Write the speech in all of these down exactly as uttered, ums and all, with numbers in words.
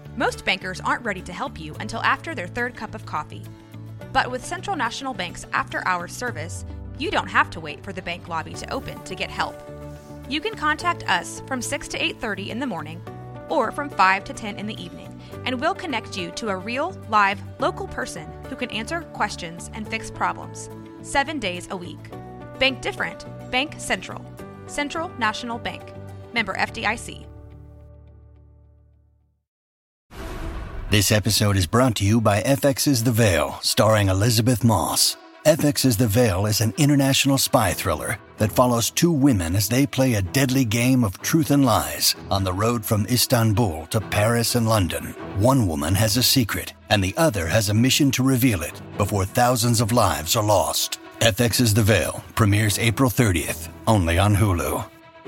Most bankers aren't ready to help you until after their third cup of coffee. But with Central National Bank's after-hours service, you don't have to wait for the bank lobby to open to get help. You can contact us from six to eight thirty in the morning or from five to ten in the evening, and we'll connect you to a real, live, local person who can answer questions and fix problems, seven days a week. Bank different. Bank Central. Central National Bank. Member F D I C. This episode is brought to you by F X's The Veil, starring Elizabeth Moss. F X's The Veil is an international spy thriller that follows two women as they play a deadly game of truth and lies on the road from Istanbul to Paris and London. One woman has a secret, and the other has a mission to reveal it before thousands of lives are lost. F X's The Veil premieres April thirtieth, only on Hulu.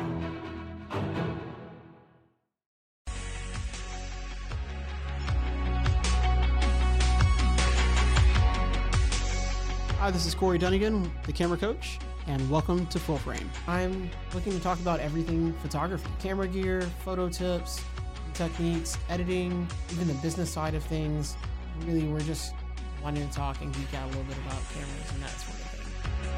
Hi, this is Corey Dunnigan, the camera coach, and welcome to Full Frame. I'm looking to talk about everything photography, camera gear, photo tips, techniques, editing, even the business side of things. Really, we're just wanting to talk and geek out a little bit about cameras and that sort of thing.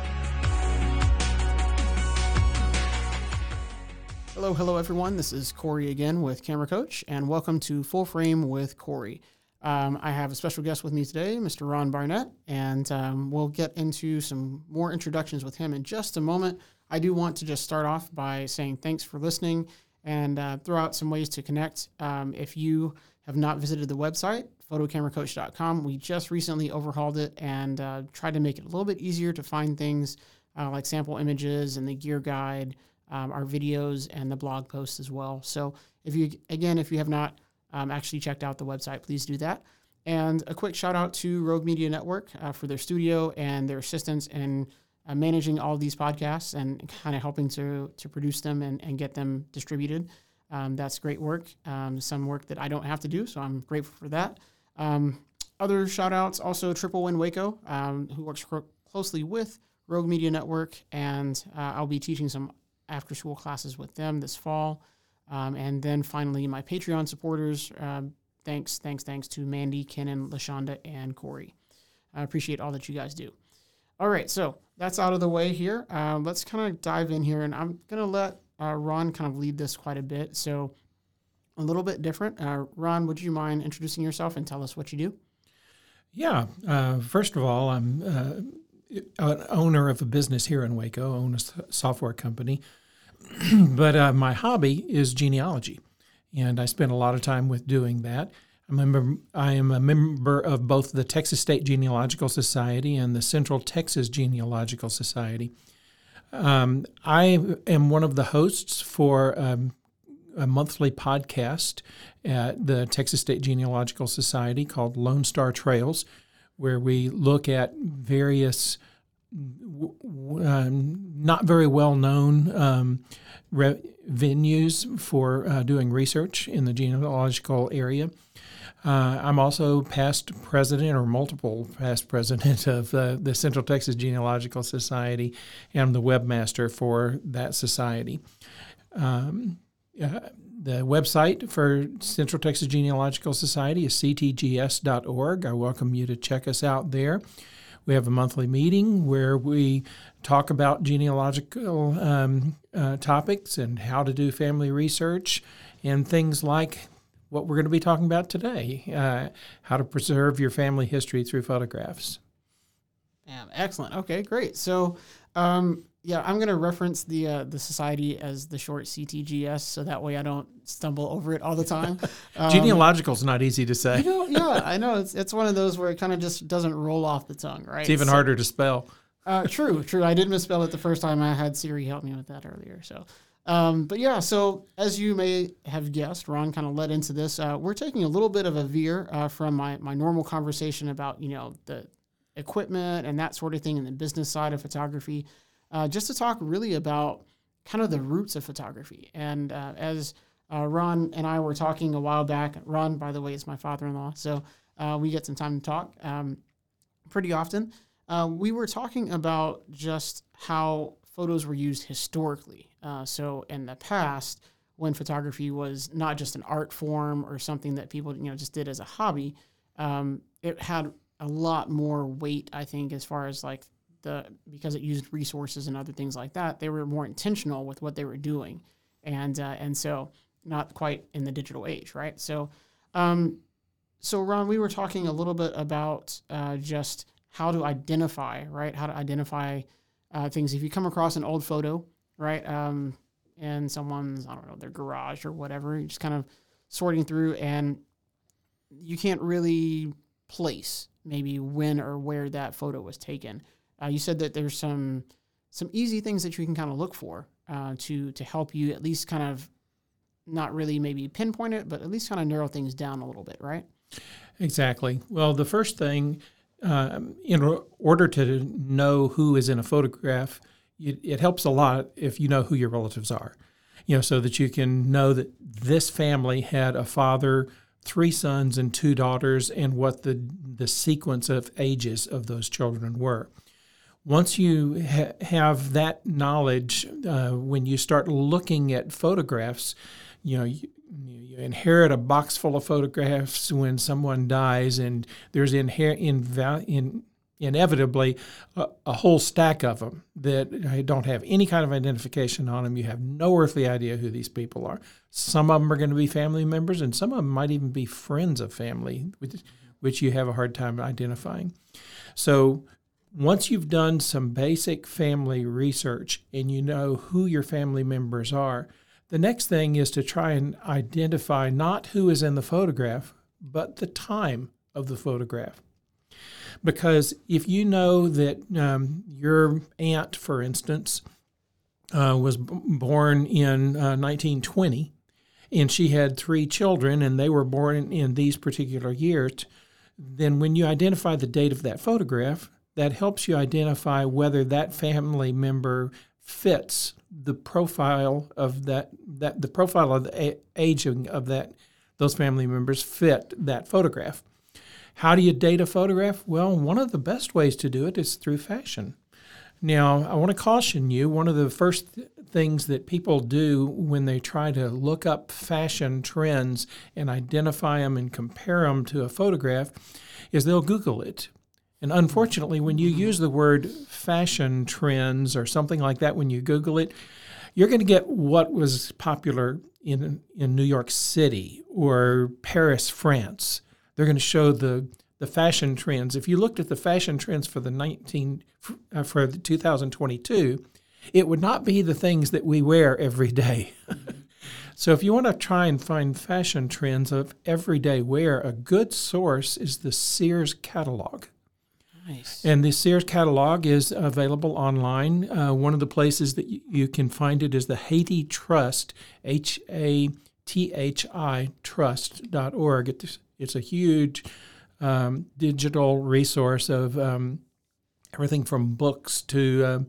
Hello, hello everyone. This is Corey again with Camera Coach, and welcome to Full Frame with Corey. Um, I have a special guest with me today, Mister Ron Barnett, and um, we'll get into some more introductions with him in just a moment. I do want to just start off by saying thanks for listening and uh, throw out some ways to connect. Um, if you have not visited the website, photo camera coach dot com, we just recently overhauled it and uh, tried to make it a little bit easier to find things uh, like sample images and the gear guide, um, our videos, and the blog posts as well. So if you, again, if you have not Um, actually checked out the website, please do that. And a quick shout out to Rogue Media Network uh, for their studio and their assistance in uh, managing all of these podcasts and kind of helping to to produce them and, and get them distributed. Um, that's great work, um, some work that I don't have to do, so I'm grateful for that. Um, other shout outs, also Triple Win Waco, um, who works cro- closely with Rogue Media Network, and uh, I'll be teaching some after school classes with them this fall. Um, and then finally, my Patreon supporters, um, thanks, thanks, thanks to Mandy, Kenan, LaShonda, and Corey. I appreciate all that you guys do. All right, so that's out of the way here. Uh, let's kind of dive in here, and I'm going to let uh, Ron kind of lead this quite a bit. So a little bit different. Uh, Ron, would you mind introducing yourself and tell us what you do? Yeah. Uh, first of all, I'm uh, an owner of a business here in Waco, I own a software company. But uh, my hobby is genealogy, and I spend a lot of time with doing that. I'm a member, I am a member of both the Texas State Genealogical Society and the Central Texas Genealogical Society. Um, I am one of the hosts for um, a monthly podcast at the Texas State Genealogical Society called Lone Star Trails, where we look at various Um, not very well-known um, re- venues for uh, doing research in the genealogical area. Uh, I'm also past president or multiple past president of uh, the Central Texas Genealogical Society, and I'm the webmaster for that society. Um, uh, the website for Central Texas Genealogical Society is c t g s dot org. I welcome you to check us out there. We have a monthly meeting where we talk about genealogical um, uh, topics and how to do family research and things like what we're going to be talking about today, uh, how to preserve your family history through photographs. Yeah, excellent. Okay, great. So, um, yeah, I'm going to reference the uh, the society as the short C T G S, so that way I don't stumble over it all the time. Um, Genealogical is not easy to say. You know, yeah, I know. It's it's one of those where it kind of just doesn't roll off the tongue, right? It's even so, harder to spell. Uh, true, true. I did misspell it the first time. I had Siri help me with that earlier. So, um, but yeah, so as you may have guessed, Ron kind of led into this. Uh, we're taking a little bit of a veer uh, from my, my normal conversation about, you know, the equipment and that sort of thing and the business side of photography, uh, just to talk really about kind of the roots of photography. And uh, as uh, Ron and I were talking a while back, Ron, by the way, is my father-in-law, so uh, we get some time to talk um, pretty often. Uh, we were talking about just how photos were used historically. Uh, so in the past, when photography was not just an art form or something that people, you know, just did as a hobby. Um, it had a lot more weight, I think, as far as like the, because it used resources and other things like that. They were more intentional with what they were doing. And, uh, and so not quite in the digital age, right? So, um, so Ron, we were talking a little bit about uh, just how to identify, right? How to identify uh, things. If you come across an old photo, right, um, in someone's, I don't know, their garage or whatever, you're just kind of sorting through, and you can't really place maybe when or where that photo was taken. Uh, you said that there's some some easy things that you can kind of look for uh, to to help you at least kind of not really maybe pinpoint it, but at least kind of narrow things down a little bit, right? Exactly. Well, the first thing, uh, in order to know who is in a photograph, it, it helps a lot if you know who your relatives are, you know, so that you can know that this family had a father, three sons, and two daughters, and what the the sequence of ages of those children were. Once you ha- have that knowledge, uh, when you start looking at photographs, you know, you, you inherit a box full of photographs when someone dies, and there's inher- inval- in, inevitably a, a whole stack of them that don't have any kind of identification on them. You have no earthly idea who these people are. Some of them are going to be family members, and some of them might even be friends of family, which, which you have a hard time identifying. So once you've done some basic family research and you know who your family members are, the next thing is to try and identify not who is in the photograph, but the time of the photograph. Because if you know that um, your aunt, for instance, uh, was b- born in uh, nineteen twenty, and she had three children, and they were born in, in these particular years, then when you identify the date of that photograph, that helps you identify whether that family member fits the profile of that, that the profile of the a- aging of that, those family members fit that photograph. How do you date a photograph? Well, one of the best ways to do it is through fashion. Now, I want to caution you, one of the first th- things that people do when they try to look up fashion trends and identify them and compare them to a photograph is they'll Google it. And unfortunately, when you use the word fashion trends or something like that, when you Google it, you're going to get what was popular in in New York City or Paris, France. They're going to show the the fashion trends. If you looked at the fashion trends for the nineteen uh, for the two thousand twenty-two, it would not be the things that we wear every day. So if you want to try and find fashion trends of everyday wear, a good source is the Sears catalog. Nice. And the Sears catalog is available online. Uh, one of the places that y- you can find it is the Hathi Trust, H A T H I trust dot org. It's, it's a huge um, digital resource of um, everything from books to um,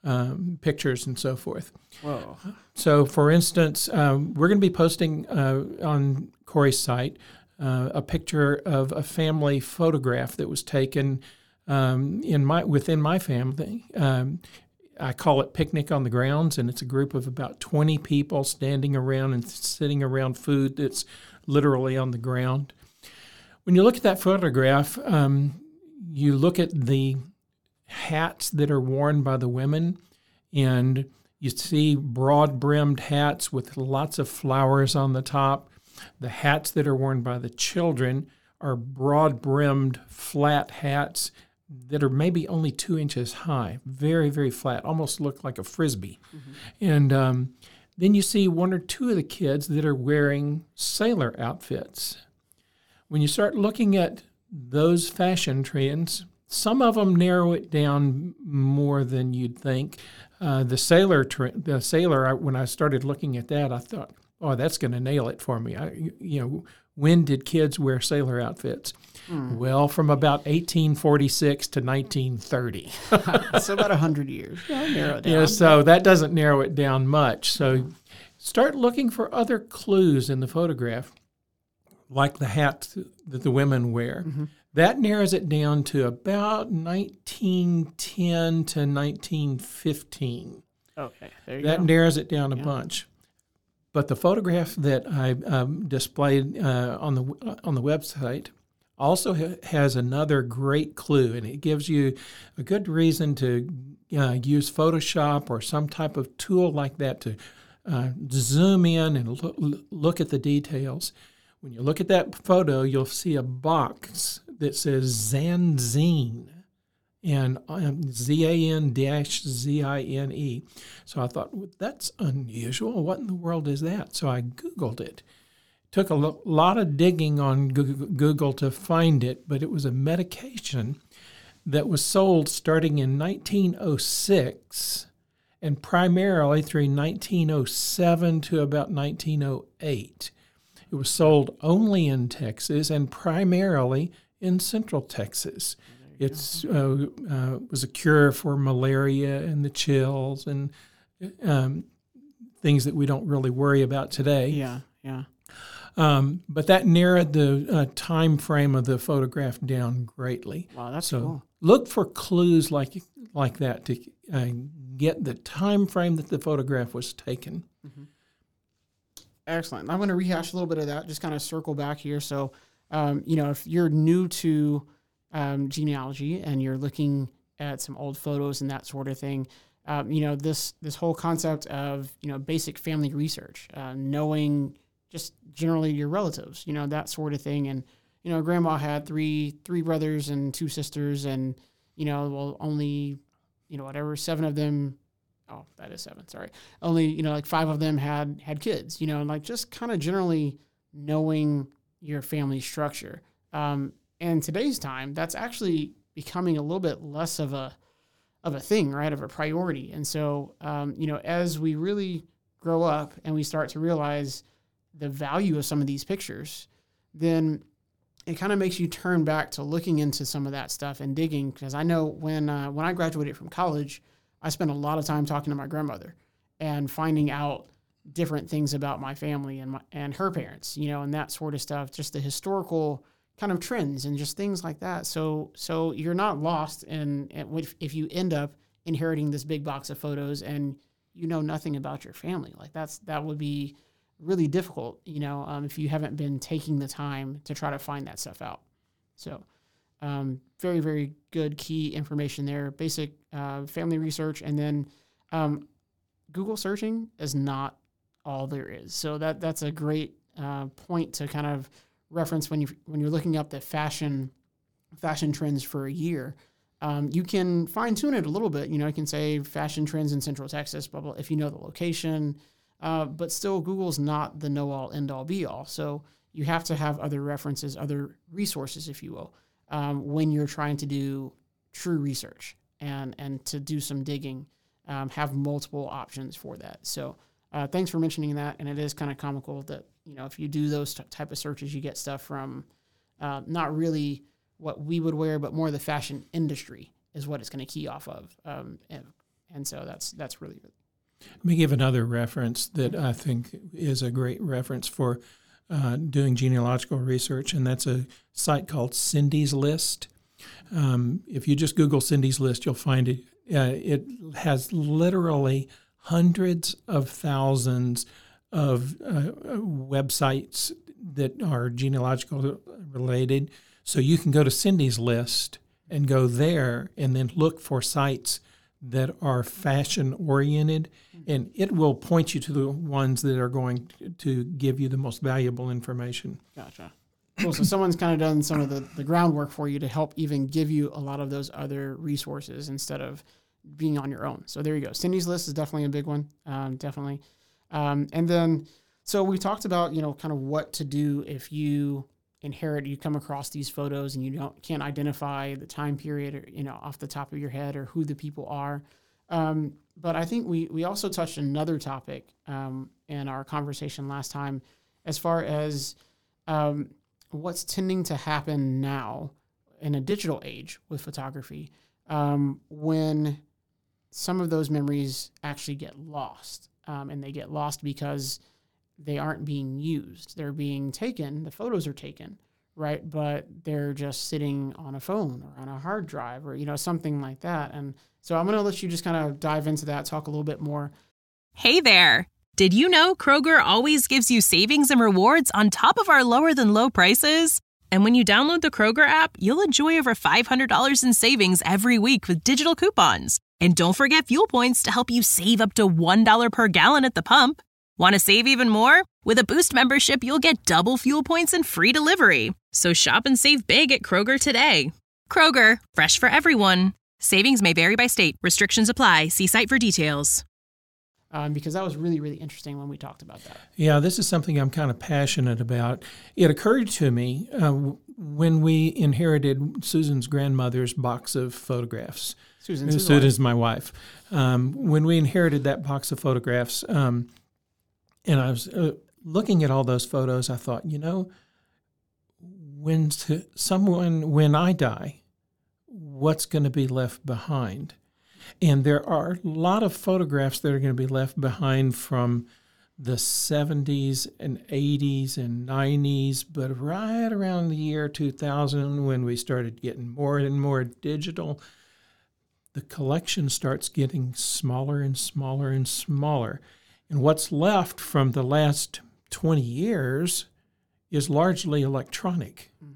um, pictures and so forth. Whoa. So, for instance, um, we're going to be posting uh, on Corey's site uh, a picture of a family photograph that was taken Um, in my within my family. Um, I call it Picnic on the Grounds, and it's a group of about twenty people standing around and sitting around food that's literally on the ground. When you look at that photograph, um, you look at the hats that are worn by the women, and you see broad-brimmed hats with lots of flowers on the top. The hats that are worn by the children are broad-brimmed, flat hats that are maybe only two inches high, very, very flat, almost look like a Frisbee. Mm-hmm. And um, then you see one or two of the kids that are wearing sailor outfits. When you start looking at those fashion trends, some of them narrow it down more than you'd think. Uh, the sailor, trend, the sailor. When I started looking at that, I thought, "Oh, that's going to nail it for me." I, you know, when did kids wear sailor outfits? Mm. Well, from about eighteen forty-six to nineteen thirty. So about one hundred years. Yeah, narrow it down. Yeah, so that doesn't narrow it down much. So start looking for other clues in the photograph, like the hat that the women wear. Mm-hmm. That narrows it down to about nineteen ten to nineteen fifteen. Okay, there you that go. narrows it down a yeah. bunch. But the photograph that I um, displayed uh, on the on the website also ha- has another great clue, and it gives you a good reason to uh, use Photoshop or some type of tool like that to uh, zoom in and look, look at the details. When you look at that photo, you'll see a box that says Zanzine, and um, Z A N dash Z I N E. So I thought, well, that's unusual. What in the world is that? So I Googled it. Took a lo- lot of digging on Google to find it, but it was a medication that was sold starting in nineteen oh six and primarily through nineteen oh seven to about nineteen oh eight. It was sold only in Texas and primarily in Central Texas. It uh, uh, was a cure for malaria and the chills and um, things that we don't really worry about today. Yeah, yeah. Um, but that narrowed the uh, time frame of the photograph down greatly. Wow, that's so cool. Look for clues like like that to uh, get the time frame that the photograph was taken. Mm-hmm. Excellent. I'm going to rehash a little bit of that, just kind of circle back here. So, um, you know, if you're new to um, genealogy and you're looking at some old photos and that sort of thing, um, you know, this this whole concept of, you know, basic family research, uh, knowing just generally your relatives, you know, that sort of thing. And, you know, grandma had three three brothers and two sisters, and, you know, well, only, you know, whatever, seven of them. Oh, that is seven. Sorry. Only, you know, like five of them had, had kids, you know, and like just kind of generally knowing your family structure. Um, and today's time, that's actually becoming a little bit less of a, of a thing, right? Of a priority. And so, um, you know, as we really grow up and we start to realize the value of some of these pictures, then it kind of makes you turn back to looking into some of that stuff and digging. Because I know when, uh, when I graduated from college, I spent a lot of time talking to my grandmother and finding out different things about my family and my, and her parents, you know, and that sort of stuff, just the historical kind of trends and just things like that. So so you're not lost in, in if you end up inheriting this big box of photos and you know nothing about your family. Like that's that would be really difficult, you know, um, if you haven't been taking the time to try to find that stuff out. So Um, very, very good key information there. Basic uh, family research, and then um, Google searching is not all there is. So that that's a great uh, point to kind of reference when you when you're looking up the fashion fashion trends for a year. Um, you can fine tune it a little bit. You know, you can say fashion trends in Central Texas, blah blah. If you know the location, uh, but still, Google's not the know all end all be all. So you have to have other references, other resources, if you will. Um, when you're trying to do true research and, and to do some digging, um, have multiple options for that. So uh, thanks for mentioning that. And it is kind of comical that, you know, if you do those t- type of searches, you get stuff from uh, not really what we would wear, but more the fashion industry is what it's going to key off of. Um, and, and so that's that's really good. Let me give another reference that I think is a great reference for Uh, doing genealogical research, and that's a site called Cindy's List. Um, if you just Google Cindy's List, you'll find it. Uh, it has literally hundreds of thousands of uh, websites that are genealogical related. So you can go to Cindy's List and go there and then look for sites that are fashion oriented, and it will point you to the ones that are going to give you the most valuable information. Gotcha. Cool. So someone's kind of done some of the, the groundwork for you to help even give you a lot of those other resources instead of being on your own. So there you go. Cindy's List is definitely a big one. Um, definitely. Um, and then, so we talked about, you know, kind of what to do if you inherit, you come across these photos and you don't can't identify the time period, or, you know, off the top of your head, or who the people are. Um, but I think we we also touched another topic um, in our conversation last time, as far as um, what's tending to happen now in a digital age with photography, um, when some of those memories actually get lost, um, and they get lost because they aren't being used. They're being taken, the photos are taken, right? But they're just sitting on a phone or on a hard drive or, you know, something like that. And so I'm going to let you just kind of dive into that, talk a little bit more. Hey there. Did you know Kroger always gives you savings and rewards on top of our lower than low prices? And when you download the Kroger app, you'll enjoy over five hundred dollars in savings every week with digital coupons. And don't forget fuel points to help you save up to one dollar per gallon at the pump. Want to save even more? With a Boost membership, you'll get double fuel points and free delivery. So shop and save big at Kroger today. Kroger, fresh for everyone. Savings may vary by state. Restrictions apply. See site for details. Um, because that was really, really interesting when we talked about that. Yeah, this is something I'm kind of passionate about. It occurred to me uh, when we inherited Susan's grandmother's box of photographs. Susan's his Susan's my wife. Um, when we inherited that box of photographs, um, and I was uh, looking at all those photos, I thought, you know, when to someone, when I die, what's going to be left behind? And there are a lot of photographs that are going to be left behind from the seventies and eighties and nineties, but right around the year two thousand, when we started getting more and more digital, the collection starts getting smaller and smaller and smaller. And what's left from the last twenty years is largely electronic. Mm-hmm.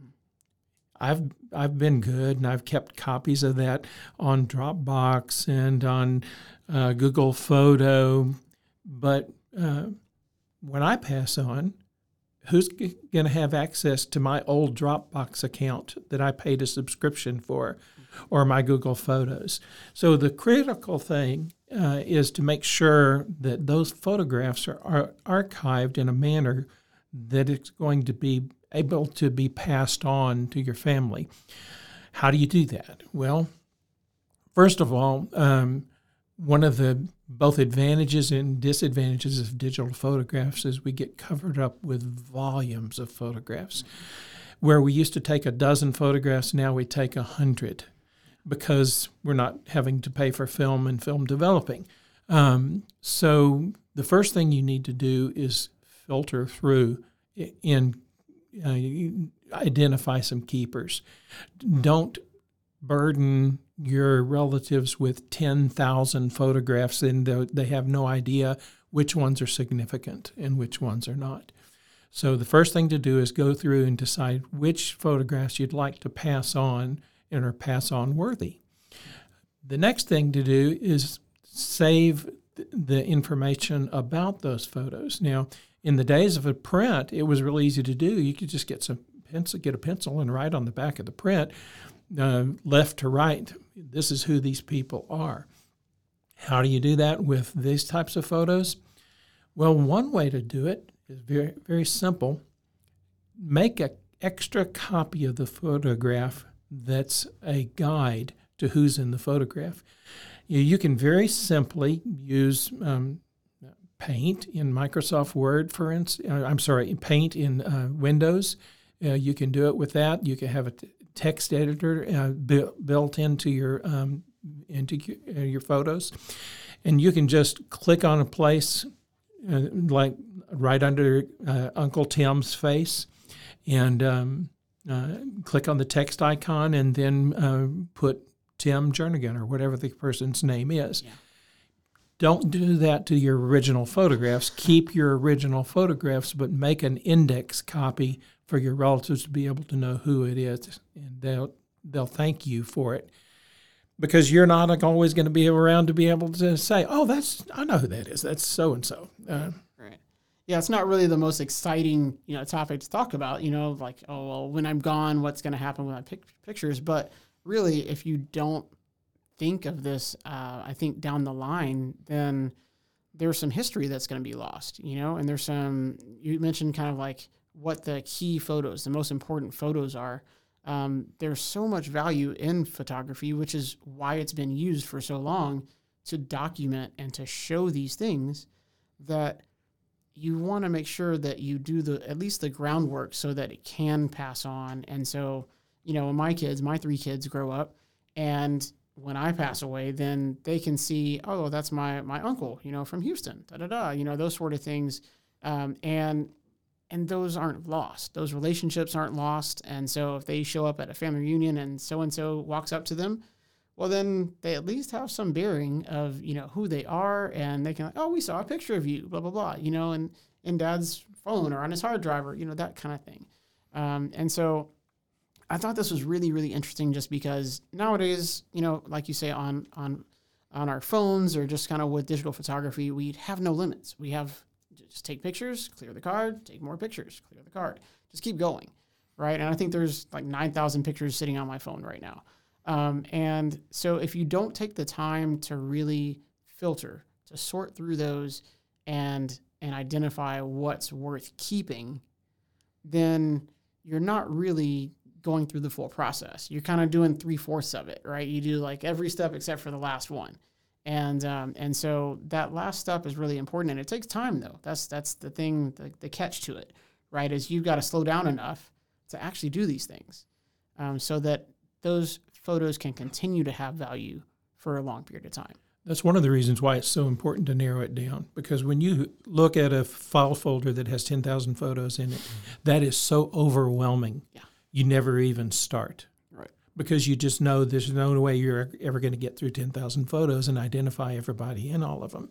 I've I've been good, and I've kept copies of that on Dropbox and on uh, Google Photo. But uh, when I pass on, who's g- going to have access to my old Dropbox account that I paid a subscription for, or my Google Photos? So the critical thing uh, is to make sure that those photographs are, are archived in a manner that it's going to be able to be passed on to your family. How do you do that? Well, first of all, um, one of the both advantages and disadvantages of digital photographs is we get covered up with volumes of photographs. Where we used to take a dozen photographs, now we take a hundred because we're not having to pay for film and film developing. Um, so the first thing you need to do is filter through and uh, identify some keepers. Don't burden your relatives with ten thousand photographs and they have no idea which ones are significant and which ones are not. So the first thing to do is go through and decide which photographs you'd like to pass on and are pass on worthy. The next thing to do is save the information about those photos. Now, in the days of a print, it was really easy to do. You could just get some pencil, get a pencil and write on the back of the print, uh, left to right, this is who these people are. How do you do that with these types of photos? Well, one way to do it is very, very simple. Make an extra copy of the photograph that's a guide to who's in the photograph. You, you can very simply use um, Paint in Microsoft Word, for instance. Uh, I'm sorry, Paint in uh, Windows. Uh, you can do it with that. You can have a t- text editor uh, bu- built into your um, into uh, your photos, and you can just click on a place, uh, like right under uh, Uncle Tim's face, and um, uh, click on the text icon, and then uh, put Tim Jernigan or whatever the person's name is. Yeah. Don't do that to your original photographs. Keep your original photographs, but make an index copy for your relatives to be able to know who it is, and they'll they'll thank you for it, because you're not always going to be around to be able to say, "Oh, that's I know who that is. That's so and so." Right. Yeah, it's not really the most exciting, you know, topic to talk about. You know, like, oh well, when I'm gone, what's going to happen with my pic- pictures? But really, if you don't think of this, uh, I think down the line, then there's some history that's going to be lost, you know, and there's some, you mentioned kind of like what the key photos, the most important photos are. Um, there's so much value in photography, which is why it's been used for so long to document and to show these things, that you want to make sure that you do the, at least the groundwork so that it can pass on. And so, you know, when my kids, my three kids grow up, and when I pass away, then they can see, oh, that's my my uncle, you know, from Houston, da da da, you know, those sort of things, um, and and those aren't lost. Those relationships aren't lost. And so if they show up at a family reunion and so and so walks up to them, well, then they at least have some bearing of, you know, who they are, and they can, like, oh, we saw a picture of you, blah, blah, blah, you know, and in Dad's phone or on his hard drive, or, you know, that kind of thing. Um, and so I thought this was really, really interesting just because nowadays, you know, like you say, on on on our phones or just kind of with digital photography, we have no limits. We have just take pictures, clear the card, take more pictures, clear the card, just keep going, right? And I think there's like nine thousand pictures sitting on my phone right now. Um, and so if you don't take the time to really filter, to sort through those and and identify what's worth keeping, then you're not really going through the full process. You're kind of doing three-fourths of it, right? You do like every step except for the last one. And um, and so that last step is really important, and it takes time, though. That's that's the thing, the, the catch to it, right, is you've got to slow down enough to actually do these things um, so that those photos can continue to have value for a long period of time. That's one of the reasons why it's so important to narrow it down, because when you look at a file folder that has ten thousand photos in it, that is so overwhelming. Yeah. You never even start. Right. Because you just know there's no way you're ever going to get through ten thousand photos and identify everybody in all of them.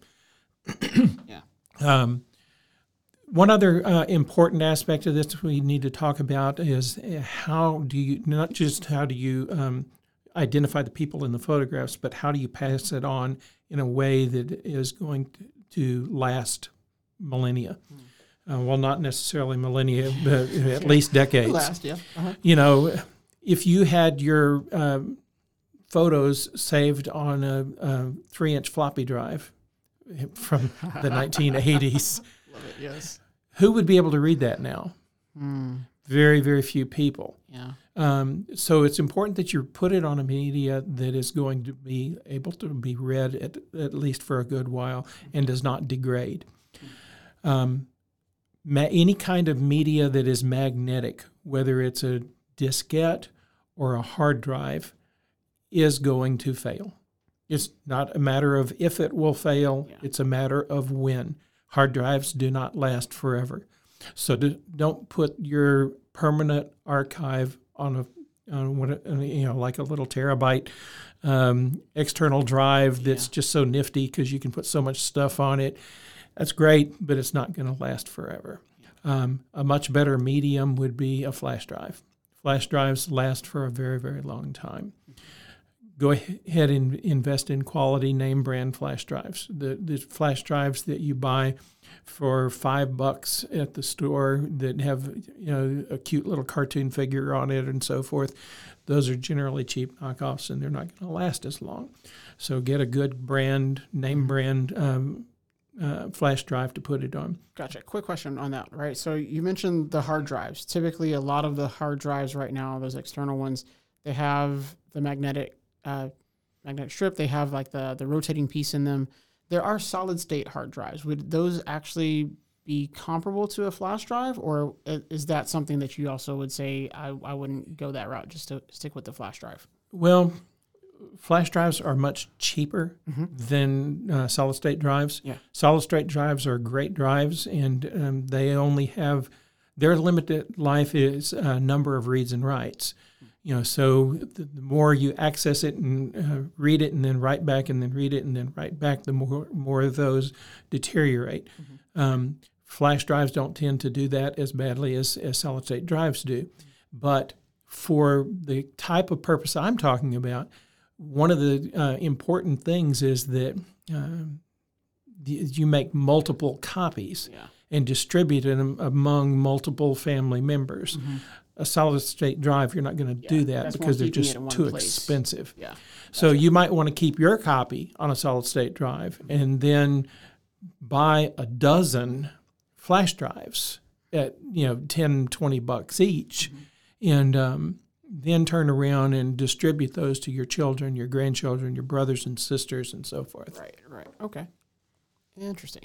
Yeah. Um, one other uh, important aspect of this we need to talk about is how do you, not just how do you um, identify the people in the photographs, but how do you pass it on in a way that is going to, to last millennia? Mm. Uh, well, not necessarily millennia, but at least decades. Last, yeah. Uh-huh. You know, if you had your um, photos saved on a, a three-inch floppy drive from the nineteen eighties, Love it, yes. Who would be able to read that now? Mm. Very, very few people. Yeah. Um, so it's important that you put it on a media that is going to be able to be read at, at least for a good while and does not degrade. Um, ma- any kind of media that is magnetic, whether it's a diskette or a hard drive, is going to fail. It's not a matter of if it will fail, yeah. It's a matter of when. Hard drives do not last forever. So do, don't put your permanent archive on a, on what, you know, like a little terabyte um, external drive that's yeah. just so nifty because you can put so much stuff on it. That's great, but it's not going to last forever. Um, a much better medium would be a flash drive. Flash drives last for a very, very long time. Go ahead and invest in quality name brand flash drives. The the flash drives that you buy for five bucks at the store that have, you know, a cute little cartoon figure on it and so forth, those are generally cheap knockoffs and they're not going to last as long. So get a good brand, name brand um, uh, flash drive to put it on. Gotcha. Quick question on that, right? So you mentioned the hard drives. Typically, a lot of the hard drives right now, those external ones, they have the magnetic Uh, magnetic strip. They have like the the rotating piece in them. There are solid state hard drives. Would those actually be comparable to a flash drive, or is that something that you also would say I, I wouldn't go that route, just to stick with the flash drive? Well, flash drives are much cheaper mm-hmm. than uh, solid state drives. Yeah. Solid state drives are great drives, and um, they only have their limited life is a number of reads and writes. You know, so the, the more you access it and uh, read it and then write back and then read it and then write back, the more more of those deteriorate. Mm-hmm. Um, flash drives don't tend to do that as badly as, as solid-state drives do. Mm-hmm. But for the type of purpose I'm talking about, one of the uh, important things is that uh, you make multiple copies yeah. and distribute them among multiple family members. Mm-hmm. A solid-state drive, you're not going to yeah, do that because they're just too place. expensive. Yeah, so right. you might want to keep your copy on a solid-state drive mm-hmm. and then buy a dozen flash drives at, you know, ten, twenty bucks each, mm-hmm. and um, then turn around and distribute those to your children, your grandchildren, your brothers and sisters, and so forth. Right, right. Okay. Interesting.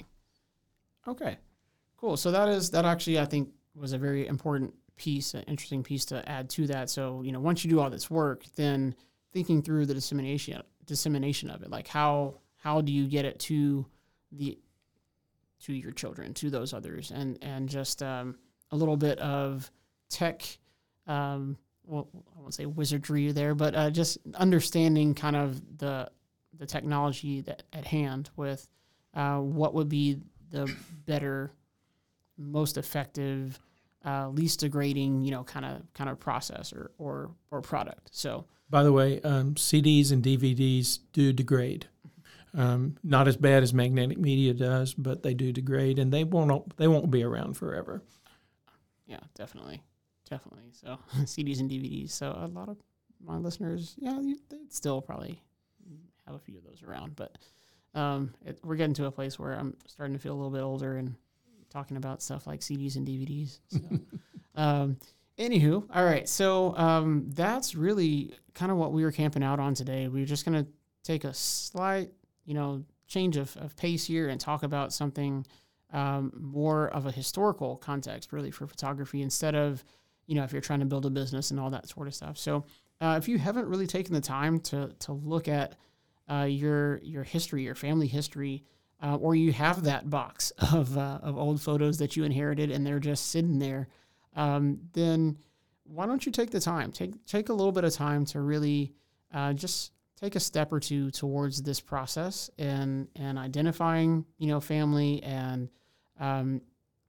Okay, cool. So that is, that actually, I think, was a very important piece, an interesting piece to add to that. So, you know, once you do all this work, then thinking through the dissemination dissemination of it, like how how do you get it to the to your children, to those others, and and just um, a little bit of tech um, well, I won't say wizardry there, but uh, just understanding kind of the the technology that at hand with uh, what would be the better, most effective, uh, least degrading, you know, kind of kind of process or, or or product. So, by the way, um, C Ds and D V Ds do degrade. Um, not as bad as magnetic media does, but they do degrade, and they won't they won't be around forever. Yeah, definitely, definitely. So C Ds and D V Ds. So a lot of my listeners, yeah, they'd still probably have a few of those around, but um, it, we're getting to a place where I'm starting to feel a little bit older and talking about stuff like C Ds and D V Ds. So, um, anywho, all right. So um, that's really kind of what we were camping out on today. We were just going to take a slight, you know, change of, of pace here and talk about something um, more of a historical context, really, for photography instead of, you know, if you're trying to build a business and all that sort of stuff. So uh, if you haven't really taken the time to to look at uh, your your history, your family history, uh, or you have that box of uh, of old photos that you inherited and they're just sitting there, um, then why don't you take the time, take take a little bit of time to really uh, just take a step or two towards this process and and identifying, you know, family and um,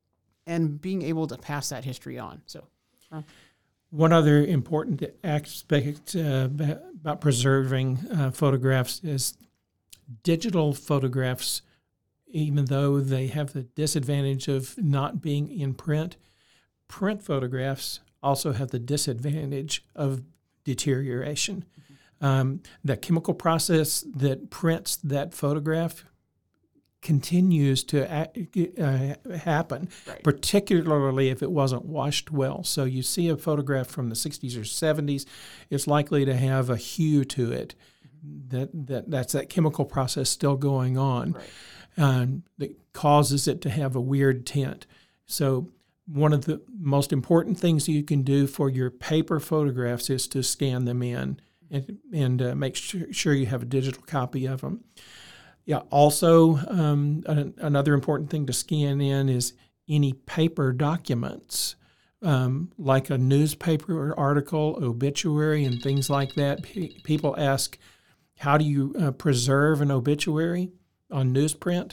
and being able to pass that history on. So, uh, one other important aspect uh, about preserving uh, photographs is digital photographs, even though they have the disadvantage of not being in print, print photographs also have the disadvantage of deterioration. Mm-hmm. Um, the chemical process that prints that photograph continues to uh, happen, right, particularly if it wasn't washed well. So you see a photograph from the sixties or seventies, it's likely to have a hue to it. Mm-hmm. That, that that's that chemical process still going on, right, um, that causes it to have a weird tint. So one of the most important things you can do for your paper photographs is to scan them in and, and uh, make sure, sure you have a digital copy of them. Yeah. Also, um, an, another important thing to scan in is any paper documents, um, like a newspaper article, obituary, and things like that. P- people ask, how do you uh, preserve an obituary on newsprint?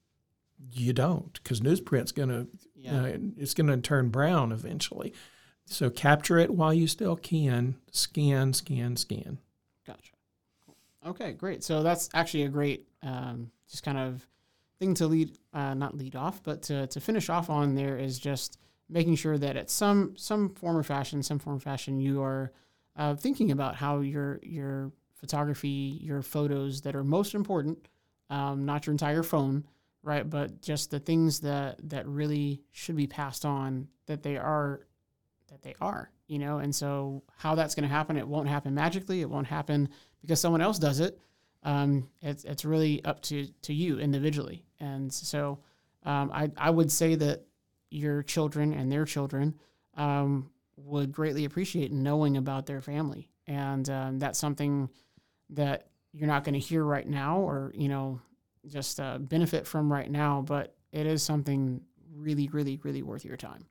You don't, because newsprint's gonna yeah. uh, it's gonna turn brown eventually. So capture it while you still can. Scan, scan, scan. Gotcha. Okay, great. So that's actually a great um, just kind of thing to lead, uh, not lead off, but to, to finish off on there is just making sure that at some some form or fashion, some form or fashion, you are uh, thinking about how your your photography, your photos that are most important, um, not your entire phone, right, but just the things that that really should be passed on, that they are, that they are, you know. And so how that's going to happen, it won't happen magically. It won't happen because someone else does it. Um, it's it's really up to, to you individually. And so um, I, I would say that your children and their children um, would greatly appreciate knowing about their family. And um, that's something that you're not going to hear right now or, you know, just uh, benefit from right now, but it is something really, really, really worth your time.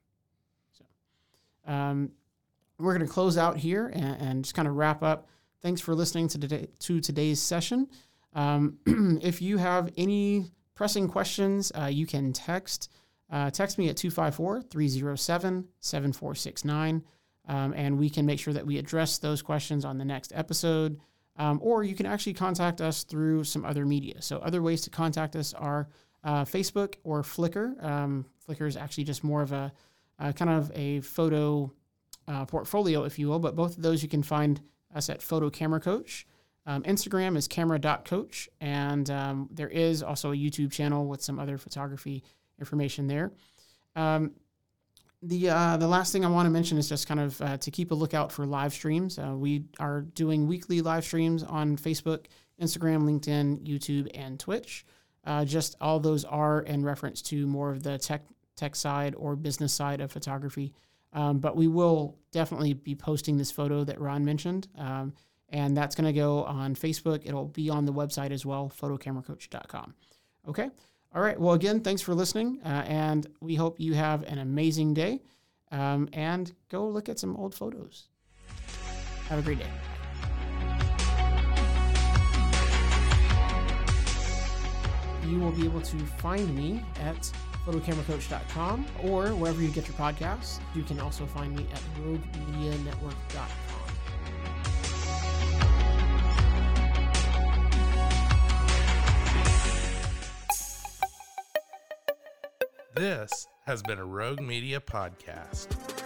So um, we're going to close out here and, and just kind of wrap up. Thanks for listening to today to today's session. Um, if you have any pressing questions, uh, you can text uh, text me at two five four, three zero seven, seven four six nine, um, and we can make sure that we address those questions on the next episode. Um, or you can actually contact us through some other media. So other ways to contact us are uh, Facebook or Flickr. Um, Flickr is actually just more of a uh, kind of a photo uh, portfolio, if you will. But both of those you can find us at Photo Camera Coach. Um, Instagram is camera dot coach, and um, there is also a YouTube channel with some other photography information there. Um, the uh, the last thing I want to mention is just kind of uh, to keep a lookout for live streams. Uh, we are doing weekly live streams on Facebook, Instagram, LinkedIn, YouTube, and Twitch. Uh, just all those are in reference to more of the tech tech side or business side of photography. Um, but we will definitely be posting this photo that Ron mentioned, um, and that's going to go on Facebook. It'll be on the website as well, photo camera coach dot com. Okay? All right. Well, again, thanks for listening, uh, and we hope you have an amazing day, um, and go look at some old photos. Have a great day. You will be able to find me at photo camera coach dot com or wherever you get your podcasts. You can also find me at rogue media network dot com. This has been a Rogue Media podcast.